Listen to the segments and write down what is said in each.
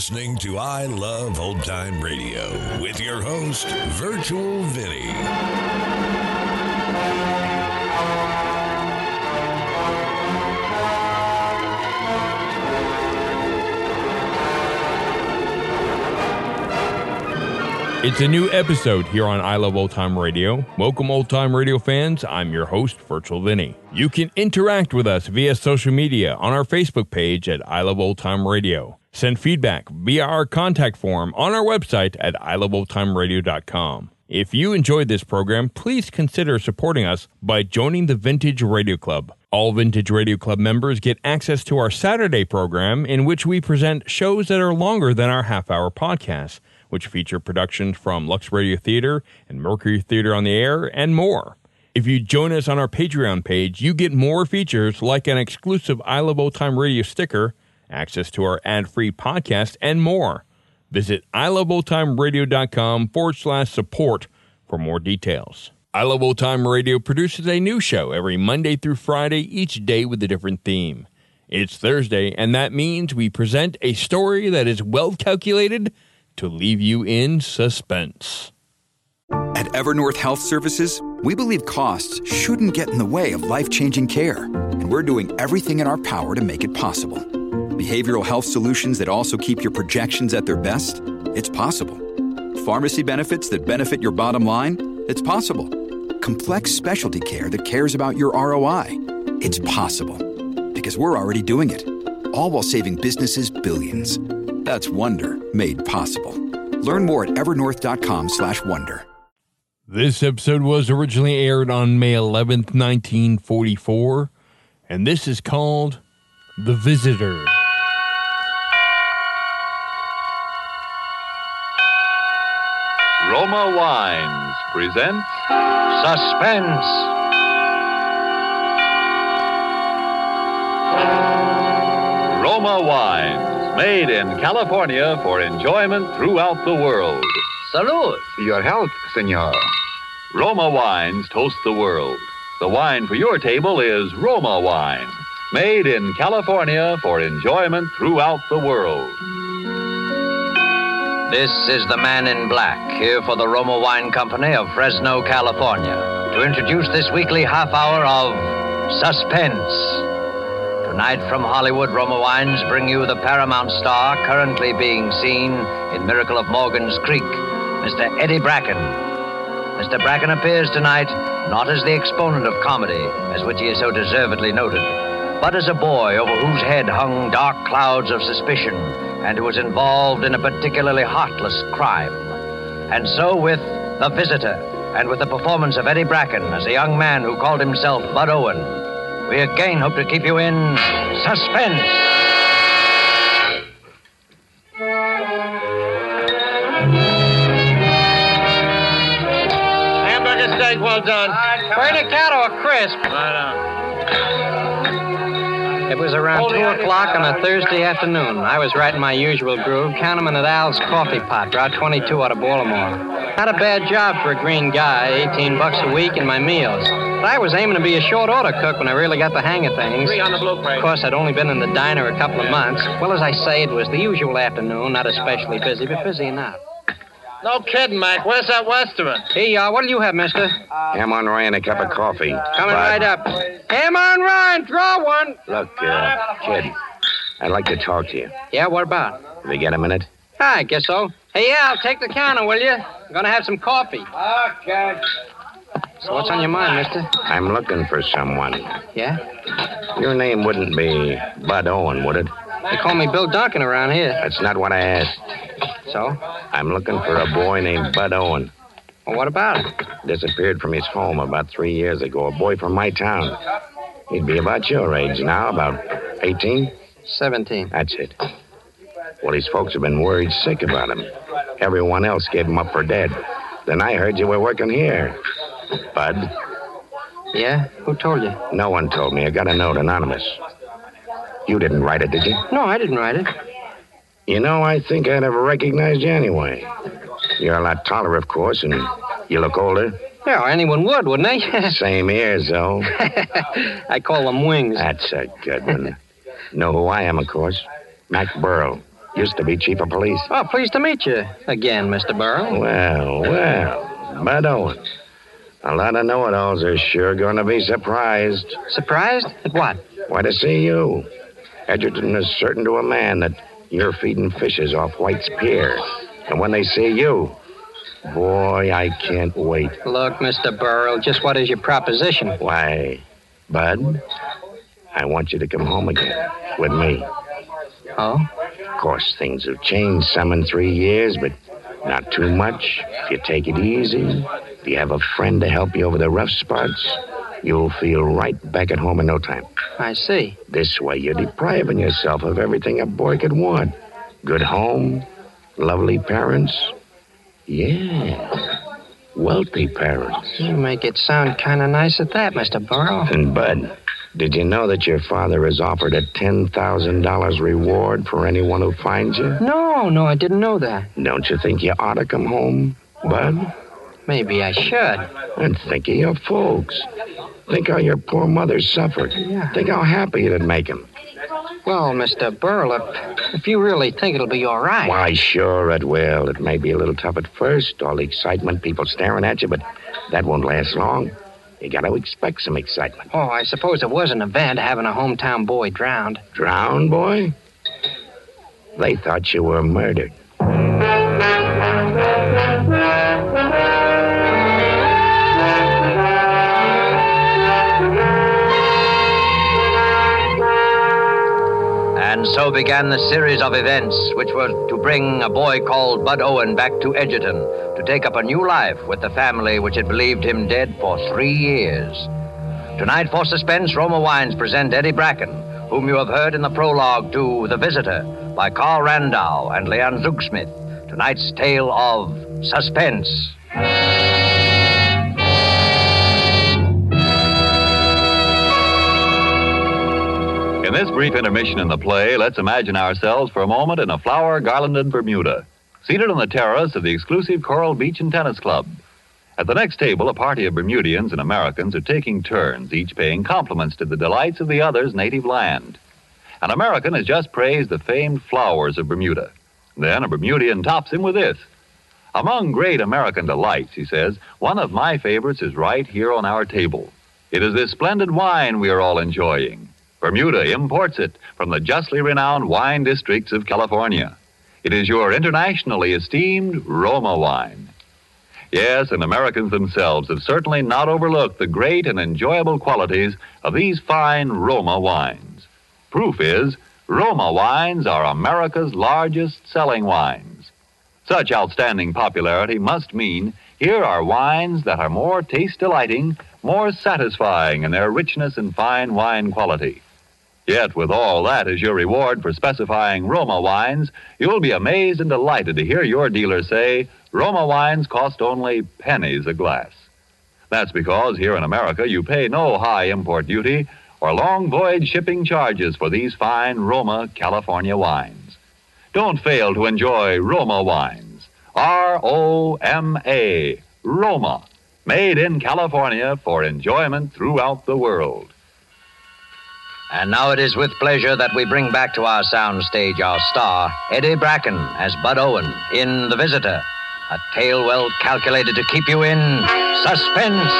listening to I Love Old Time Radio with your host, Virtual Vinny. It's a new episode here on I Love Old Time Radio. Welcome, Old Time Radio fans. I'm your host, Virtual Vinny. You can interact with us via social media on our Facebook page at I Love Old Time Radio. Send feedback via our contact form on our website at iloveoldtimeradio.com. If you enjoyed this program, please consider supporting us by joining the Vintage Radio Club. All Vintage Radio Club members get access to our Saturday program, in which we present shows that are longer than our half-hour podcasts, which feature productions from Lux Radio Theater and Mercury Theater on the Air, and more. If you join us on our Patreon page, you get more features like an exclusive I Love Old Time Radio sticker, access to our ad-free podcast, and more. Visit iloveoldtimeradio.com/support for more details. I Love Old Time Radio produces a new show every Monday through Friday, each day with a different theme. It's Thursday, and that means we present a story that is well calculated to leave you in suspense. At Evernorth Health Services, we believe costs shouldn't get in the way of life-changing care, and we're doing everything in our power to make it possible. Behavioral health solutions that also keep your projections at their best? It's possible. Pharmacy benefits that benefit your bottom line? It's possible. Complex specialty care that cares about your ROI? It's possible. Because we're already doing it. All while saving businesses billions. That's Wonder made possible. Learn more at evernorth.com/wonder. This episode was originally aired on May 11th, 1944, and this is called The Visitor. Roma Wines presents Suspense. Roma Wines, made in California for enjoyment throughout the world. Salud. Your health, senor. Roma Wines toast the world. The wine for your table is Roma Wine, made in California for enjoyment throughout the world. This is the Man in Black, here for the Roma Wine Company of Fresno, California, to introduce this weekly half hour of Suspense. Tonight from Hollywood, Roma Wines bring you the Paramount star currently being seen in Miracle of Morgan's Creek, Mr. Eddie Bracken. Mr. Bracken appears tonight not as the exponent of comedy, as which he is so deservedly noted, but as a boy over whose head hung dark clouds of suspicion and who was involved in a particularly heartless crime. And so with The Visitor, and with the performance of Eddie Bracken as a young man who called himself Bud Owen, we again hope to keep you in suspense. Hamburger steak, well done. Burn a cat or a crisp? It was around 2 o'clock on a Thursday afternoon. I was right in my usual groove, counting them at Al's Coffee Pot, Route 22 out of Baltimore. Not a bad job for a green guy, $18 a week and my meals. But I was aiming to be a short order cook when I really got the hang of things. 3 on the blueprint. Of course, I'd only been in the diner a couple of months. Well, as I say, it was the usual afternoon, not especially busy, but busy enough. No kidding, Mike. Where's that Westerman? Here you are. What'll you have, mister? Ham on rye and a cup of coffee. Coming right up. Ham on Ryan, draw one. Look, kid, I'd like to talk to you. Yeah, what about? Have you got a minute? I guess so. Hey, Al, take the counter, will you? I'm going to have some coffee. Okay. So what's on your mind, mister? I'm looking for someone. Yeah? Your name wouldn't be Bud Owen, would it? They call me Bill Duncan around here. That's not what I asked. So? I'm looking for a boy named Bud Owen. Well, what about it? Disappeared from his home about 3 years ago. A boy from my town. He'd be about your age now, about 18? 17. That's it. Well, his folks have been worried sick about him. Everyone else gave him up for dead. Then I heard you were working here. Bud? Yeah? Who told you? No one told me. I got a note, anonymous. You didn't write it, did you? No, I didn't write it. You know, I think I'd have recognized you anyway. You're a lot taller, of course, and you look older. Yeah, anyone would, wouldn't they? Same ears, though. I call them wings. That's a good one. Know who I am, of course. Mac Burrell. Used to be chief of police. Oh, pleased to meet you again, Mr. Burl. Well, Bud Owen. A lot of know-it-alls are sure going to be surprised. Surprised? At what? Why, to see you. Edgerton is certain to a man that you're feeding fishes off White's Pier. And when they see you, boy, I can't wait. Look, Mr. Burl, just what is your proposition? Why, Bud, I want you to come home again with me. Oh? Of course, things have changed some in 3 years, but not too much. If you take it easy, if you have a friend to help you over the rough spots, you'll feel right back at home in no time. I see. This way, you're depriving yourself of everything a boy could want. Good home, lovely parents. Yeah, wealthy parents. You make it sound kind of nice at that, Mr. Burl. And, Bud, did you know that your father has offered a $10,000 reward for anyone who finds you? No, I didn't know that. Don't you think you ought to come home, Bud? Maybe I should. And think of your folks. Think how your poor mother suffered. Yeah. Think how happy it'd make them. Well, Mr. Burl, if you really think it'll be all right. Why, sure it will. It may be a little tough at first, all the excitement, people staring at you, but that won't last long. You got to expect some excitement. Oh, I suppose it was an event having a hometown boy drowned. Drowned, boy? They thought you were murdered. And so began the series of events which were to bring a boy called Bud Owen back to Edgerton to take up a new life with the family which had believed him dead for 3 years. Tonight, for suspense, Roma Wines present Eddie Bracken, whom you have heard in the prologue to The Visitor by Carl Randau and Leanne Zugsmith. Tonight's tale of suspense. In this brief intermission in the play, let's imagine ourselves for a moment in a flower-garlanded Bermuda, seated on the terrace of the exclusive Coral Beach and Tennis Club. At the next table, a party of Bermudians and Americans are taking turns, each paying compliments to the delights of the other's native land. An American has just praised the famed flowers of Bermuda. Then a Bermudian tops him with this. Among great American delights, he says, one of my favorites is right here on our table. It is this splendid wine we are all enjoying. Bermuda imports it from the justly renowned wine districts of California. It is your internationally esteemed Roma wine. Yes, and Americans themselves have certainly not overlooked the great and enjoyable qualities of these fine Roma wines. Proof is, Roma wines are America's largest selling wines. Such outstanding popularity must mean here are wines that are more taste-delighting, more satisfying in their richness and fine wine quality. Yet, with all that as your reward for specifying Roma wines, you'll be amazed and delighted to hear your dealer say, Roma wines cost only pennies a glass. That's because here in America you pay no high import duty or long voyage shipping charges for these fine Roma California wines. Don't fail to enjoy Roma wines. R-O-M-A, Roma, made in California for enjoyment throughout the world. And now it is with pleasure that we bring back to our soundstage our star, Eddie Bracken, as Bud Owen in The Visitor, a tale well calculated to keep you in suspense.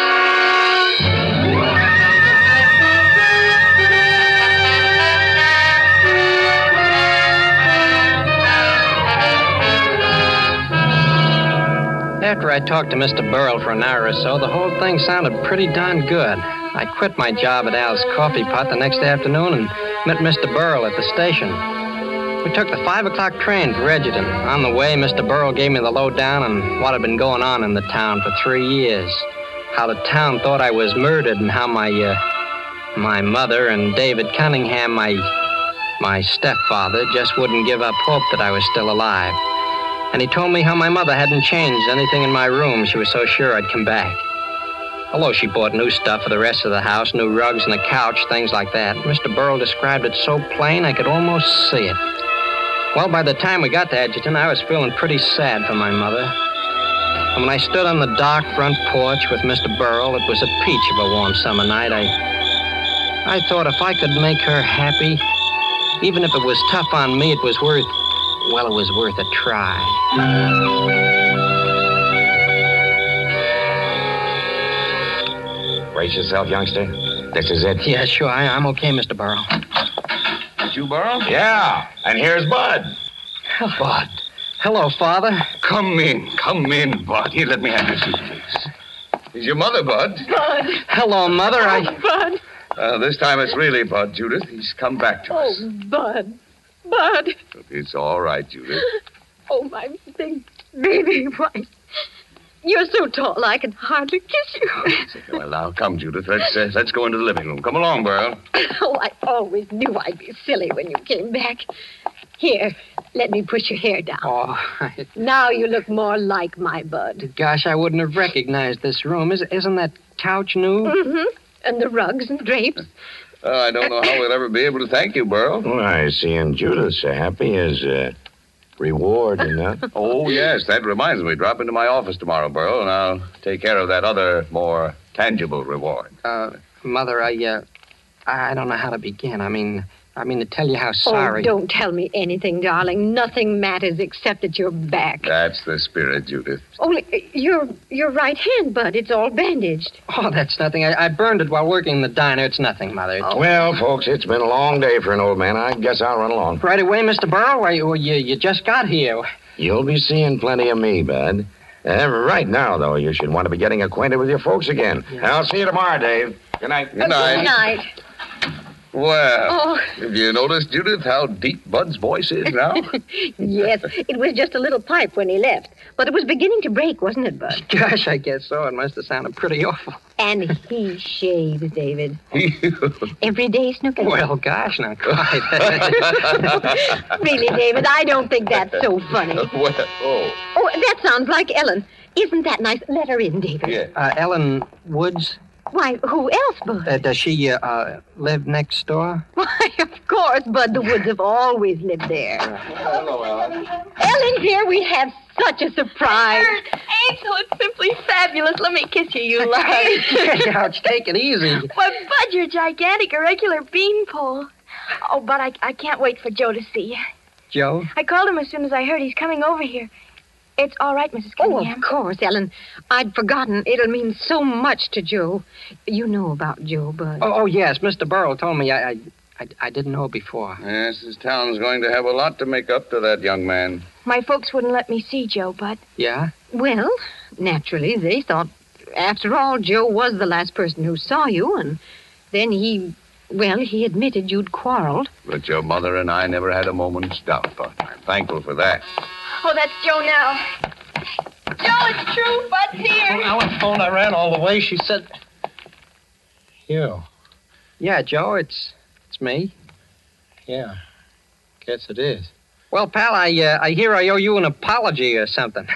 After I talked to Mr. Burl for an hour or so, the whole thing sounded pretty darn good. I quit my job at Al's Coffee Pot the next afternoon and met Mr. Burl at the station. We took the 5 o'clock train for Edgerton. On the way, Mr. Burl gave me the lowdown on what had been going on in the town for 3 years. How the town thought I was murdered and how my mother and David Cunningham, my stepfather, just wouldn't give up hope that I was still alive. And he told me how my mother hadn't changed anything in my room. She was so sure I'd come back. Although she bought new stuff for the rest of the house, new rugs and a couch, things like that. Mr. Burl described it so plain I could almost see it. Well, by the time we got to Edgerton, I was feeling pretty sad for my mother. And when I stood on the dark front porch with Mr. Burl, it was a peach of a warm summer night. I thought if I could make her happy, even if it was tough on me, it was Well, it was worth a try. Brace yourself, youngster. This is it. Yeah, sure. I'm okay, Mr. Burrow. Did you, Burrow? Yeah, and here's Bud. Bud. Hello, Father. Come in, Bud. Here, let me have your suitcase. Is your mother, Bud? Bud. Hello, Mother. Bud. This time it's really Bud, Judith. He's come back to us. Oh, Bud. Bud. It's all right, Judith. Oh, my big baby. Why? You're so tall I can hardly kiss you. Well, now, come, Judith. Let's go into the living room. Come along, Burl. Oh, I always knew I'd be silly when you came back. Here, let me push your hair down. Oh, Now you look more like my Bud. gosh, I wouldn't have recognized this room. Isn't that couch new? Mm-hmm. And the rugs and drapes. I don't know how we'll ever be able to thank you, Burl. Why, seeing Judith so happy is reward enough. Oh, yes. That reminds me. Drop into my office tomorrow, Burl, and I'll take care of that other, more tangible reward. Mother, I don't know how to begin. I mean, to tell you how sorry. Oh, don't tell me anything, darling. Nothing matters except that you're back. That's the spirit, Judith. Only your right hand, Bud. It's all bandaged. Oh, that's nothing. I burned it while working in the diner. It's nothing, Mother. Well, folks, it's been a long day for an old man. I guess I'll run along. Right away, Mr. Burrow? Why, you just got here. You'll be seeing plenty of me, Bud. Right now, though, you should want to be getting acquainted with your folks again. Yeah. I'll see you tomorrow, Dave. Good night. Good night. Good night. Well, have you noticed, Judith, how deep Bud's voice is now? Yes, it was just a little pipe when he left. But it was beginning to break, wasn't it, Bud? Gosh, I guess so. It must have sounded pretty awful. And he shaves, David. Every day, Snooker? Well, gosh, now, quite. Really, David, I don't think that's so funny. Oh, that sounds like Ellen. Isn't that nice? Let her in, David. Yeah. Ellen Woods? Why, who else, Bud? Does she live next door? Why, of course, Bud. The Woods have always lived there. Hello, Ellen. Ellen, here we have such a surprise. Ansel, it's simply fabulous. Let me kiss you, you love. Ouch, take it easy. Why, Bud, you're gigantic, a regular beanpole. Oh, but I can't wait for Joe to see you. Joe? I called him as soon as I heard he's coming over here. It's all right, Mrs. Cunningham. Oh, of course, Ellen. I'd forgotten. It'll mean so much to Joe. You know about Joe, Bud. Oh, yes. Mr. Burrow told me. I didn't know before. Yes, this town's going to have a lot to make up to that young man. My folks wouldn't let me see Joe, Bud. Yeah? Well, naturally, they thought, after all, Joe was the last person who saw you, and then he admitted you'd quarreled. But your mother and I never had a moment's doubt, Bud. I'm thankful for that. Oh, that's Joe now. Joe, it's true. Bud's here. When Ellen phoned, I ran all the way. She said... You. Yeah, Joe, it's me. Yeah. Guess it is. Well, pal, I hear I owe you an apology or something.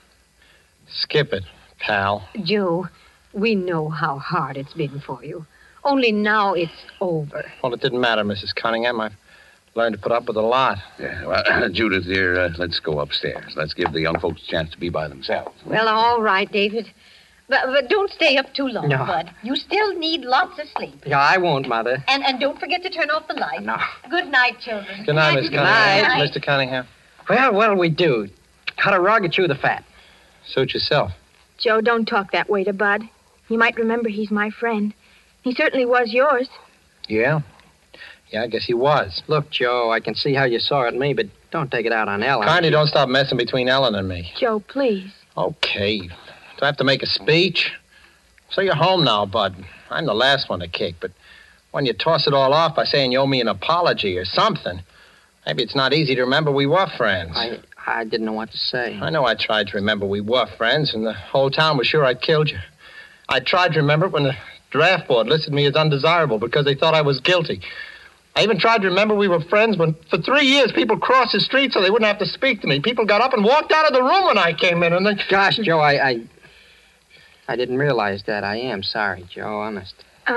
Skip it, pal. Joe, we know how hard it's been for you. Only now it's over. Well, it didn't matter, Mrs. Cunningham. I've learned to put up with a lot. Yeah, well, Judith, dear, let's go upstairs. Let's give the young folks a chance to be by themselves. Well, all right, David. But don't stay up too long, No. Bud. You still need lots of sleep. Yeah, I won't, Mother. And don't forget to turn off the light. No. Good night, children. Good night, Miss Good Cunningham. night. Mr. Cunningham. Well, what'll we do? Cut a rug or chew the fat? Suit yourself. Joe, don't talk that way to Bud. You might remember he's my friend. He certainly was yours. Yeah? Yeah, I guess he was. Look, Joe, I can see how you saw it in me, but don't take it out on Ellen. Kindly don't stop messing between Ellen and me. Joe, please. Okay. Do I have to make a speech? So you're home now, Bud. I'm the last one to kick, but when you toss it all off by saying you owe me an apology or something, maybe it's not easy to remember we were friends. I didn't know what to say. I know I tried to remember we were friends, and the whole town was sure I'd killed you. I tried to remember it when the draft board listed me as undesirable because they thought I was guilty. I even tried to remember we were friends when, for 3 years, people crossed the street so they wouldn't have to speak to me. People got up and walked out of the room when I came in, and then... Gosh, Joe, I didn't realize that. I am sorry, Joe, honest.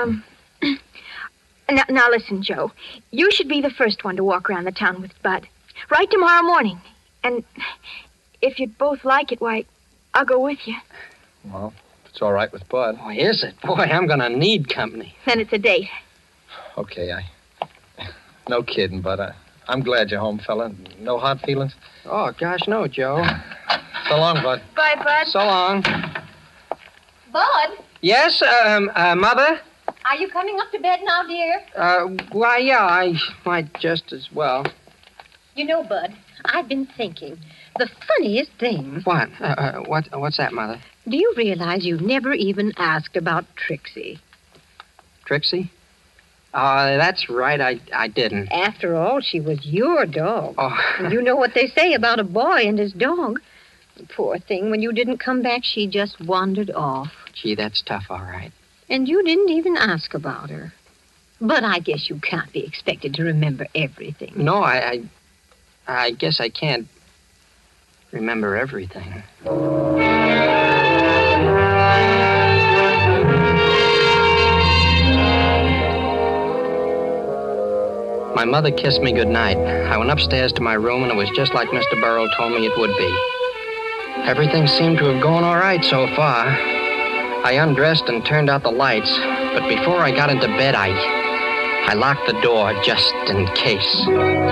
Now listen, Joe. You should be the first one to walk around the town with Bud. Right tomorrow morning. And if you'd both like it, why, I'll go with you. Well, if it's all right with Bud. Boy, is it? Boy, I'm going to need company. Then it's a date. Okay, no kidding, Bud. I'm glad you're home, fella. No hard feelings? Oh, gosh, no, Joe. So long, Bud. Bye, Bud. So long. Bud, Yes, Mother? are you coming up to bed now, dear? Why, yeah, I might just as well. You know, Bud, I've been thinking. The funniest thing. What? What's that, Mother? Do you realize you never even asked about Trixie? Trixie? That's right, I didn't. After all, she was your dog. Oh. And you know what they say about a boy and his dog. Poor thing, when you didn't come back, she just wandered off. Gee, that's tough, all right. And you didn't even ask about her. But I guess you can't be expected to remember everything. No, I guess I can't remember everything. My mother kissed me goodnight. I went upstairs to my room, and it was just like Mr. Burrow told me it would be. Everything seemed to have gone all right so far. I undressed and turned out the lights, but before I got into bed, I locked the door just in case.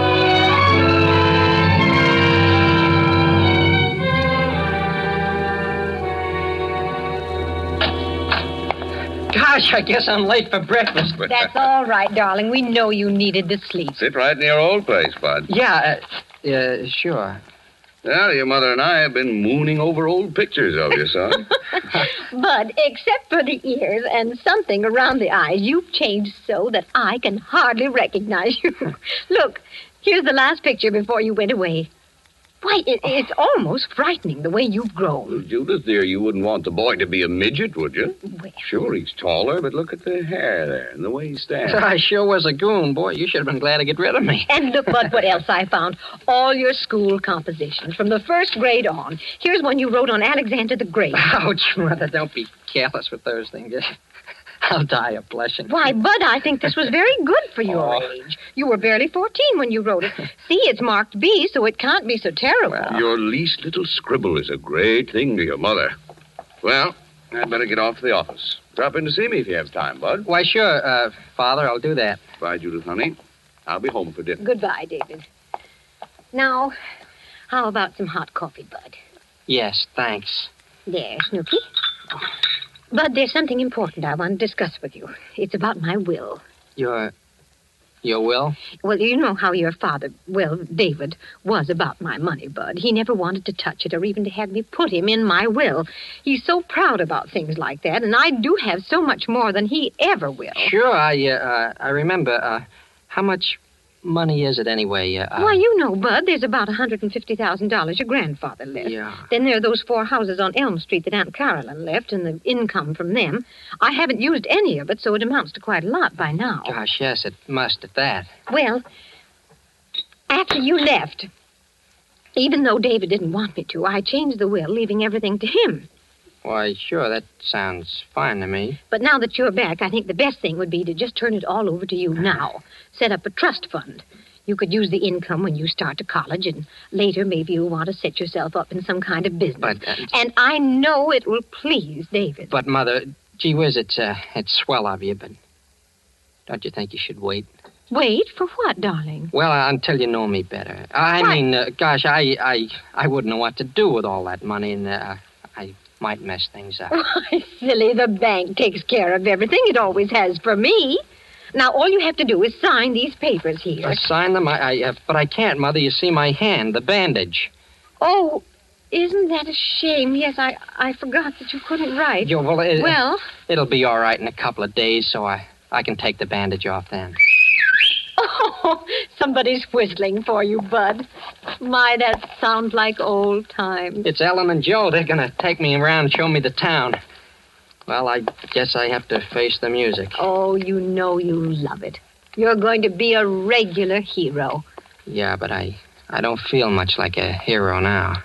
Gosh, I guess I'm late for breakfast. That's all right, darling. We know you needed the sleep. Sit right in your old place, Bud. Yeah, sure. Well, your mother and I have been mooning over old pictures of you, son. Bud, except for the ears and something around the eyes, you've changed so that I can hardly recognize you. Look, here's the last picture before you went away. Why, it's almost frightening the way you've grown. Well, Judith, dear, you wouldn't want the boy to be a midget, would you? Well, Sure, he's taller, but look at the hair there and the way he stands. I sure was a goon. Boy, you should have been glad to get rid of me. And look, Bud, what else I found. All your school compositions from the first grade on. Here's one you wrote on Alexander the Great. Ouch, Mother, don't be careless with those things. I'll die of blushing. Why, Bud, I think this was very good for your age. You were barely 14 when you wrote it. See, it's marked B, so it can't be so terrible. Well, your least little scribble is a great thing to your mother. Well, I'd better get off to the office. Drop in to see me if you have time, Bud. Why, sure, Father, I'll do that. Bye, Judith, honey. I'll be home for dinner. Goodbye, David. Now, how about some hot coffee, Bud? Yes, thanks. There, Snooky. Bud, there's something important I want to discuss with you. It's about my will. Your will? Well, you know how your father, David, was about my money, Bud. He never wanted to touch it or even to have me put him in my will. He's so proud about things like that, and I do have so much more than he ever will. Sure, I remember. How much money is it anyway? Why, you know, Bud, there's about $150,000 your grandfather left. Yeah. Then there are those 4 houses on Elm Street that Aunt Carolyn left and the income from them. I haven't used any of it, so it amounts to quite a lot by now. Gosh, yes, it must at that. Well, after you left, even though David didn't want me to, I changed the will, leaving everything to him. Why, sure, that sounds fine to me. But now that you're back, I think the best thing would be to just turn it all over to you now. Set up a trust fund. You could use the income when you start to college, and later maybe you'll want to set yourself up in some kind of business. But, and I know it will please David. But, Mother, gee whiz, it's swell of you, but don't you think you should wait? Wait? For what, darling? Well, until you know me better. I mean, gosh, I wouldn't know what to do with all that money, and I might mess things up. Why, silly, the bank takes care of everything. It always has for me. Now, all you have to do is sign these papers here. Sign them? But I can't, Mother. You see my hand, the bandage. Oh, isn't that a shame? Yes, I forgot that you couldn't write. Well, it'll be all right in a couple of days, so I can take the bandage off then. Oh, somebody's whistling for you, Bud. My, that sounds like old times. It's Ellen and Joe. They're going to take me around and show me the town. Well, I guess I have to face the music. Oh, you know you love it. You're going to be a regular hero. Yeah, but I don't feel much like a hero now.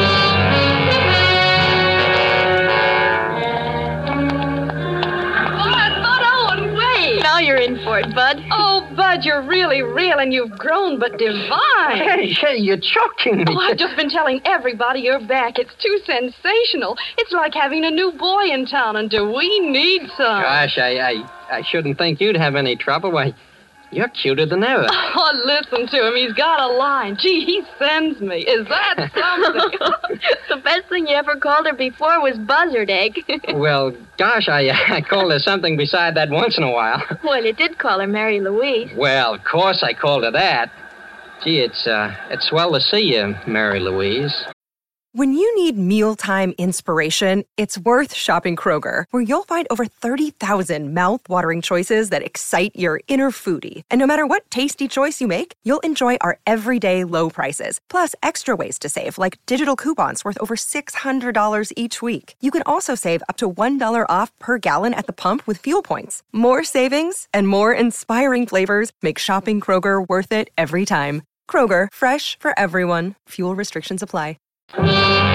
Now you're in for it, Bud. Oh, Bud, you're really real, and you've grown but divine. Hey, you're choking me. Oh, I've just been telling everybody you're back. It's too sensational. It's like having a new boy in town, and do we need some? Gosh, I shouldn't think you'd have any trouble. Why, You're cuter than ever. Oh, listen to him. He's got a line. Gee, he sends me. Is that something? The best thing you ever called her before was buzzard egg. Well, gosh, I called her something beside that once in a while. Well, you did call her Mary Louise. Well, of course I called her that. Gee, it's swell to see you, Mary Louise. When you need mealtime inspiration, it's worth shopping Kroger, where you'll find over 30,000 mouth-watering choices that excite your inner foodie. And no matter what tasty choice you make, you'll enjoy our everyday low prices, plus extra ways to save, like digital coupons worth over $600 each week. You can also save up to $1 off per gallon at the pump with fuel points. More savings and more inspiring flavors make shopping Kroger worth it every time. Kroger, fresh for everyone. Fuel restrictions apply. Well,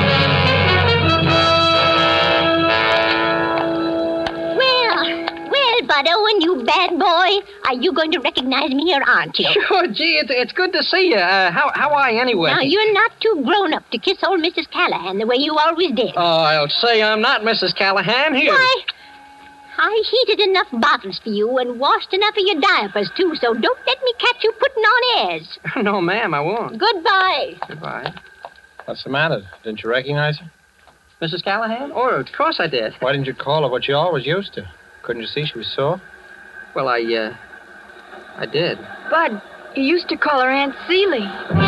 Bud Owen, you bad boy. Are you going to recognize me or aren't you? Sure, gee, it's good to see you. How are you anyway? Now, you're not too grown up to kiss old Mrs. Callahan the way you always did. Oh, I'll say I'm not Mrs. Callahan. Here. Why, I heated enough bottles for you and washed enough of your diapers, too, so don't let me catch you putting on airs. No, ma'am, I won't. Goodbye. Goodbye. What's the matter? Didn't you recognize her? Mrs. Callahan? Oh, of course I did. Why didn't you call her what you always used to? Couldn't you see she was sore? Well, I did. Bud, you used to call her Aunt Celie.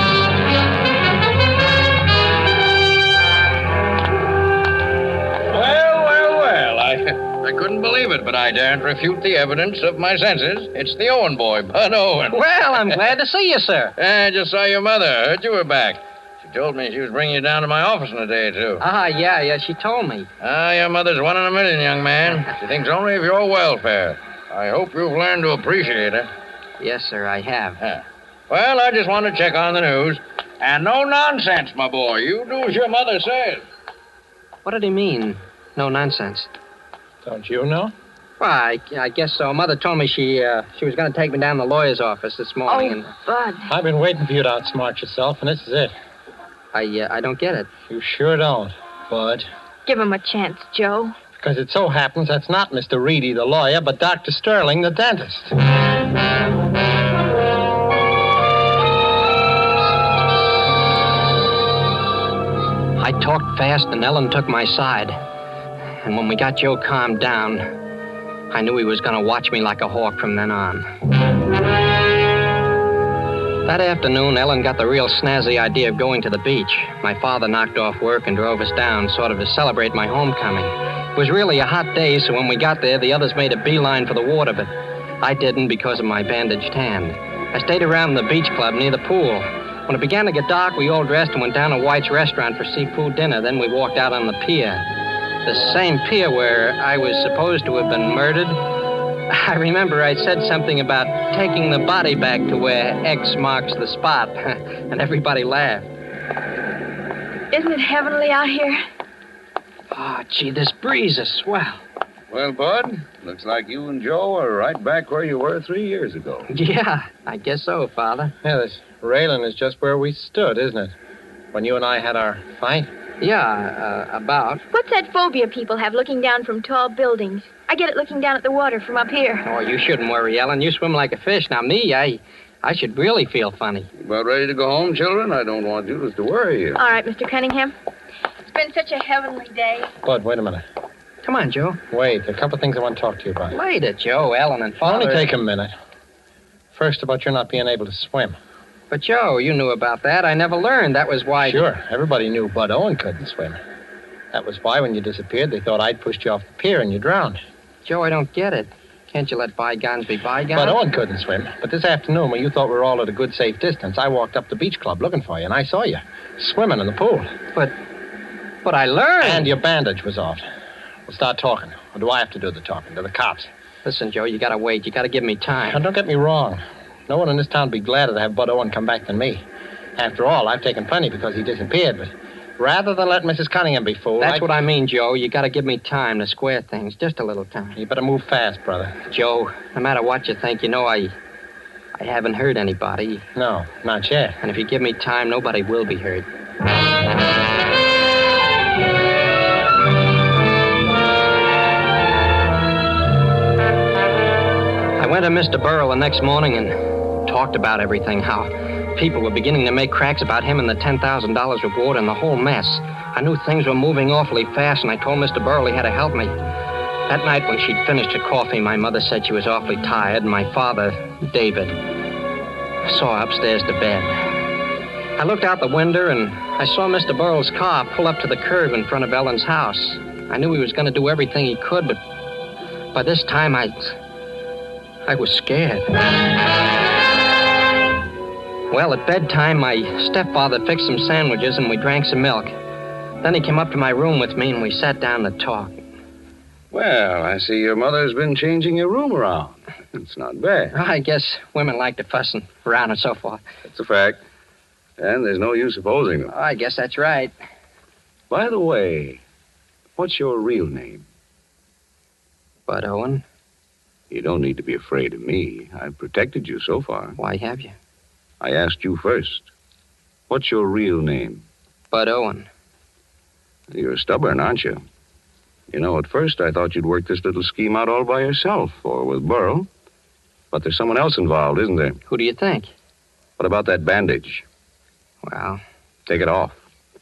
Well, I couldn't believe it, but I daren't refute the evidence of my senses. It's the Owen boy, Bud Owen. Well, I'm glad to see you, sir. I just saw your mother. Heard you were back. She told me she was bringing you down to my office in a day or two. Yeah, she told me. Your mother's one in a million, young man. She thinks only of your welfare. I hope you've learned to appreciate her. Yes, sir, I have. Well, I just want to check on the news. And no nonsense, my boy. You do as your mother says. What did he mean? No nonsense. Don't you know? Well, I guess so. Mother told me she was going to take me down to the lawyer's office this morning. Bud. I've been waiting for you to outsmart yourself, and this is it. I don't get it. You sure don't, Bud. Give him a chance, Joe. Because it so happens that's not Mr. Reedy, the lawyer, but Dr. Sterling, the dentist. I talked fast, and Ellen took my side. And when we got Joe calmed down, I knew he was going to watch me like a hawk from then on. That afternoon, Ellen got the real snazzy idea of going to the beach. My father knocked off work and drove us down, sort of to celebrate my homecoming. It was really a hot day, so when we got there, the others made a beeline for the water, but I didn't because of my bandaged hand. I stayed around the beach club near the pool. When it began to get dark, we all dressed and went down to White's restaurant for seafood dinner. Then we walked out on the pier. The same pier where I was supposed to have been murdered. I remember I said something about taking the body back to where X marks the spot, and everybody laughed. Isn't it heavenly out here? Oh, gee, this breeze is swell. Well, Bud, looks like you and Joe are right back where you were 3 years ago. Yeah, I guess so, Father. Yeah, this railing is just where we stood, isn't it? When you and I had our fight. Yeah, about. What's that phobia people have looking down from tall buildings? I get it looking down at the water from up here. Oh, you shouldn't worry, Ellen. You swim like a fish. Now, me, I should really feel funny. About ready to go home, children? I don't want Judith to worry you. All right, Mr. Cunningham. It's been such a heavenly day. Bud, wait a minute. Come on, Joe. Wait, a couple things I want to talk to you about. Later, Joe, Ellen, and Father. Only take a minute. First, about your not being able to swim. But, Joe, you knew about that. I never learned. That was why... Sure. Everybody knew Bud Owen couldn't swim. That was why, when you disappeared, they thought I'd pushed you off the pier and you drowned. Joe, I don't get it. Can't you let bygones be bygones? Bud Owen couldn't swim. But this afternoon, when you thought we were all at a good, safe distance, I walked up the beach club looking for you, and I saw you swimming in the pool. But I learned. And your bandage was off. We'll start talking. Or do I have to do the talking? To the cops. Listen, Joe, you gotta wait. You gotta give me time. Now, don't get me wrong. No one in this town would be gladder to have Bud Owen come back than me. After all, I've taken plenty because he disappeared, but rather than let Mrs. Cunningham be fooled... That's what I mean, Joe. You gotta give me time to square things. Just a little time. You better move fast, brother. Joe, no matter what you think, you know I haven't hurt anybody. No, not yet. And if you give me time, nobody will be hurt. I went to Mr. Burrell the next morning and talked about everything, how people were beginning to make cracks about him and the $10,000 reward and the whole mess. I knew things were moving awfully fast, and I told Mr. Burrell he had to help me. That night when she'd finished her coffee, my mother said she was awfully tired, and my father, David, saw her upstairs to bed. I looked out the window, and I saw Mr. Burrell's car pull up to the curb in front of Ellen's house. I knew he was going to do everything he could, but by this time I was scared. Well, at bedtime, my stepfather fixed some sandwiches, and we drank some milk. Then he came up to my room with me, and we sat down to talk. Well, I see your mother's been changing your room around. It's not bad. I guess women like to fuss around and so forth. That's a fact. And there's no use opposing them. I guess that's right. By the way, what's your real name? Bud Owen. You don't need to be afraid of me. I've protected you so far. Why have you? I asked you first. What's your real name? Bud Owen. You're stubborn, aren't you? You know, at first I thought you'd work this little scheme out all by yourself, or with Burrell. But there's someone else involved, isn't there? Who do you think? What about that bandage? Well... Take it off.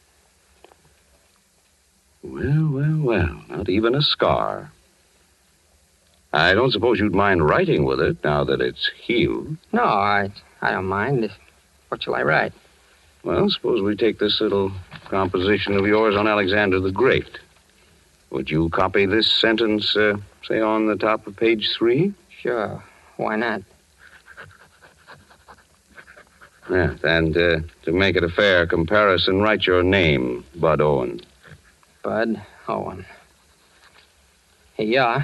Well, not even a scar. I don't suppose you'd mind writing with it now that it's healed. No, I don't mind. What shall I write? Well, suppose we take this little composition of yours on Alexander the Great. Would you copy this sentence, say, on the top of page 3? Sure. Why not? Yeah, and to make it a fair comparison, write your name, Bud Owen. Bud Owen. Here you are.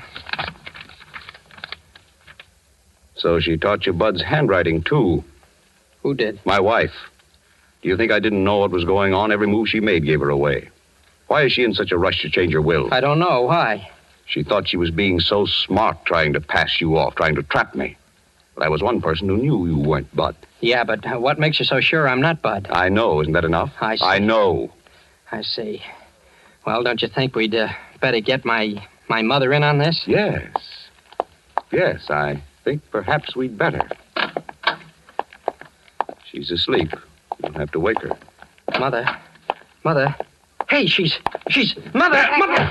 So she taught you Bud's handwriting, too. Who did? My wife. Do you think I didn't know what was going on? Every move she made gave her away. Why is she in such a rush to change her will? I don't know. Why? She thought she was being so smart, trying to pass you off, trying to trap me. But I was one person who knew you weren't Bud. Yeah, but what makes you so sure I'm not Bud? I know. Isn't that enough? I see. I know. I see. Well, don't you think we'd better get my mother in on this? Yes. Yes, I think perhaps we'd better. She's asleep. You'll have to wake her. Mother. Hey, she's... Mother!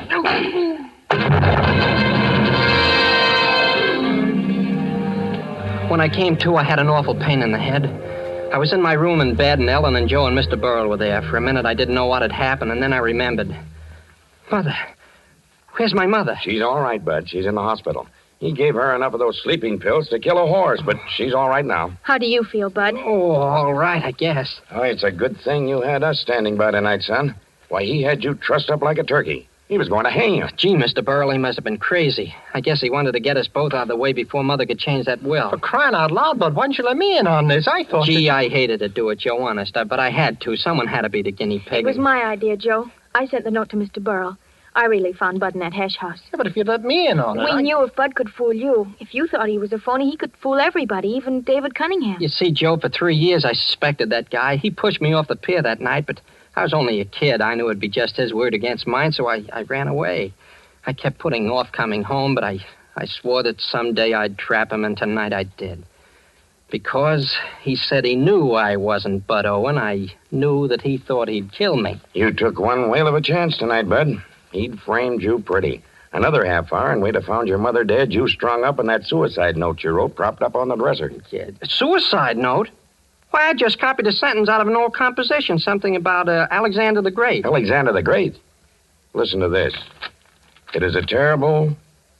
When I came to, I had an awful pain in the head. I was in my room in bed, and Ellen and Joe and Mr. Burrell were there. For a minute, I didn't know what had happened, and then I remembered. Mother. Where's my mother? She's all right, Bud. She's in the hospital. He gave her enough of those sleeping pills to kill a horse, but she's all right now. How do you feel, Bud? Oh, all right, I guess. Oh, it's a good thing you had us standing by tonight, son. Why, he had you trussed up like a turkey. He was going to hang you. Gee, Mr. Burrell, he must have been crazy. I guess he wanted to get us both out of the way before Mother could change that will. For crying out loud, Bud, why didn't you let me in on this? I thought... Gee, I hated to do it, Joe, honest. But I had to. Someone had to be the guinea pig. It was my idea, Joe. I sent the note to Mr. Burrell. I really found Bud in that hash house. Yeah, but if you'd let me in on it... We knew if Bud could fool you. If you thought he was a phony, he could fool everybody, even David Cunningham. You see, Joe, for 3 years I suspected that guy. He pushed me off the pier that night, but I was only a kid. I knew it'd be just his word against mine, so I ran away. I kept putting off coming home, but I swore that someday I'd trap him, and tonight I did. Because he said he knew I wasn't Bud Owen, I knew that he thought he'd kill me. You took one whale of a chance tonight, Bud. He'd framed you pretty. Another half hour, and we'd have found your mother dead, you strung up, and that suicide note you wrote propped up on the dresser. Kid. A suicide note? Why, I just copied a sentence out of an old composition, something about Alexander the Great. Alexander the Great? Listen to this. It is terrible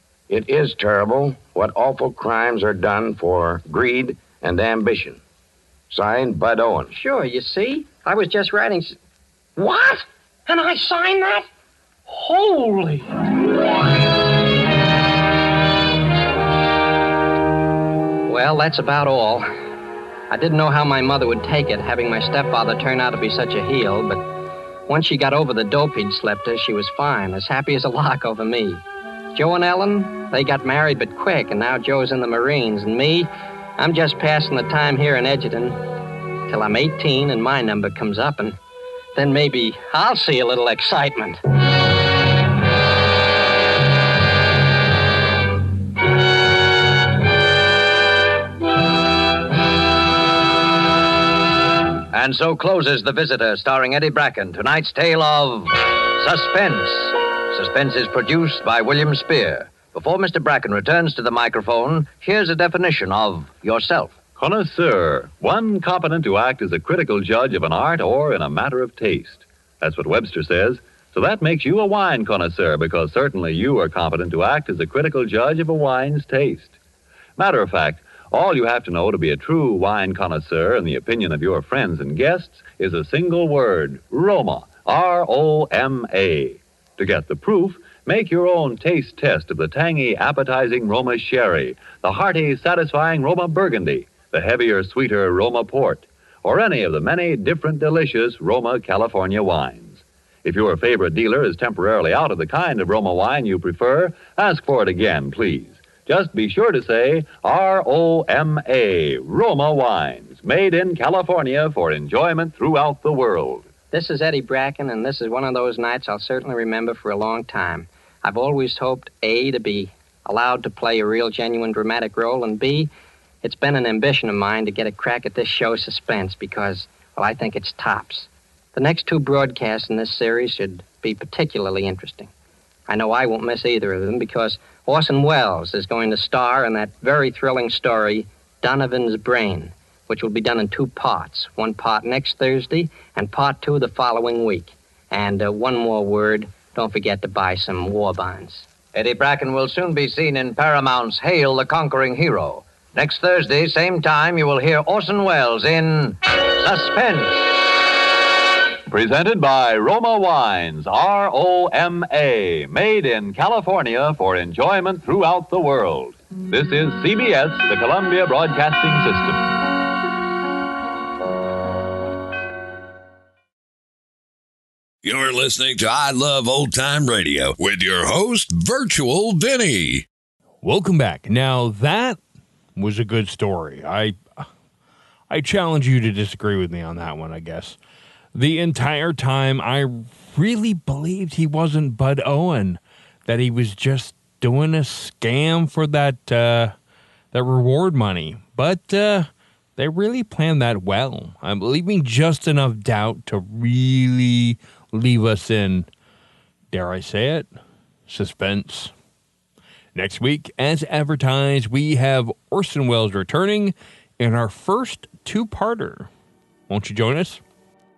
what awful crimes are done for greed and ambition. Signed, Bud Owen. Sure, you see? I was just writing... What? And I signed that? Holy... Well, that's about all. I didn't know how my mother would take it, having my stepfather turn out to be such a heel, but once she got over the dope he'd slept her, she was fine, as happy as a lark over me. Joe and Ellen, they got married but quick, and now Joe's in the Marines, and me, I'm just passing the time here in Edgerton till I'm 18 and my number comes up, and then maybe I'll see a little excitement. And so closes The Visitor, starring Eddie Bracken, tonight's tale of Suspense. Suspense is produced by William Spear. Before Mr. Bracken returns to the microphone, here's a definition of yourself. Connoisseur, one competent to act as a critical judge of an art or in a matter of taste. That's what Webster says. So that makes you a wine connoisseur, because certainly you are competent to act as a critical judge of a wine's taste. Matter of fact, all you have to know to be a true wine connoisseur in the opinion of your friends and guests is a single word, Roma, R-O-M-A. To get the proof, make your own taste test of the tangy, appetizing Roma Sherry, the hearty, satisfying Roma Burgundy, the heavier, sweeter Roma Port, or any of the many different delicious Roma California wines. If your favorite dealer is temporarily out of the kind of Roma wine you prefer, ask for it again, please. Just be sure to say R-O-M-A, Roma Wines, made in California for enjoyment throughout the world. This is Eddie Bracken, and this is one of those nights I'll certainly remember for a long time. I've always hoped, A, to be allowed to play a real, genuine, dramatic role, and B, it's been an ambition of mine to get a crack at this show Suspense because, well, I think it's tops. The next two broadcasts in this series should be particularly interesting. I know I won't miss either of them because Orson Welles is going to star in that very thrilling story, Donovan's Brain, which will be done in two parts. One part next Thursday and part two the following week. And one more word, don't forget to buy some war bonds. Eddie Bracken will soon be seen in Paramount's Hail the Conquering Hero. Next Thursday, same time, you will hear Orson Welles in Suspense. Presented by Roma Wines, R-O-M-A, made in California for enjoyment throughout the world. This is CBS, the Columbia Broadcasting System. You're listening to I Love Old Time Radio with your host, Virtual Vinny. Welcome back. Now, that was a good story. I challenge you to disagree with me on that one, I guess. The entire time, I really believed he wasn't Bud Owen, that he was just doing a scam for that reward money. But they really planned that well. I'm leaving just enough doubt to really leave us in, dare I say it, suspense. Next week, as advertised, we have Orson Welles returning in our first two-parter. Won't you join us?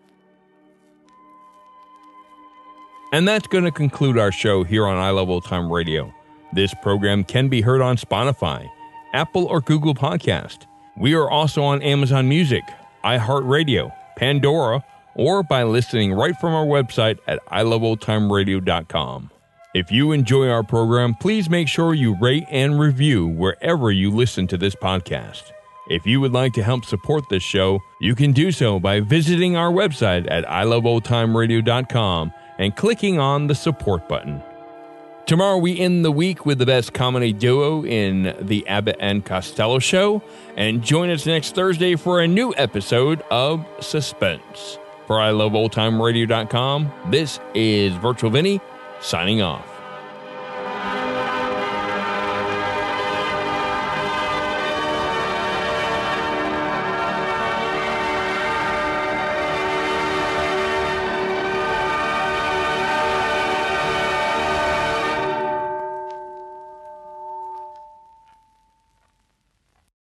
And that's going to conclude our show here on I Love Old Time Radio. This program can be heard on Spotify, Apple or Google Podcast. We are also on Amazon Music, iHeartRadio, Pandora, or by listening right from our website at iloveoldtimeradio.com. If you enjoy our program, please make sure you rate and review wherever you listen to this podcast. If you would like to help support this show, you can do so by visiting our website at iloveoldtimeradio.com and clicking on the support button. Tomorrow we end the week with the best comedy duo in the Abbott and Costello Show, and join us next Thursday for a new episode of Suspense. For iloveoldtimeradio.com, this is Virtual Vinny, signing off.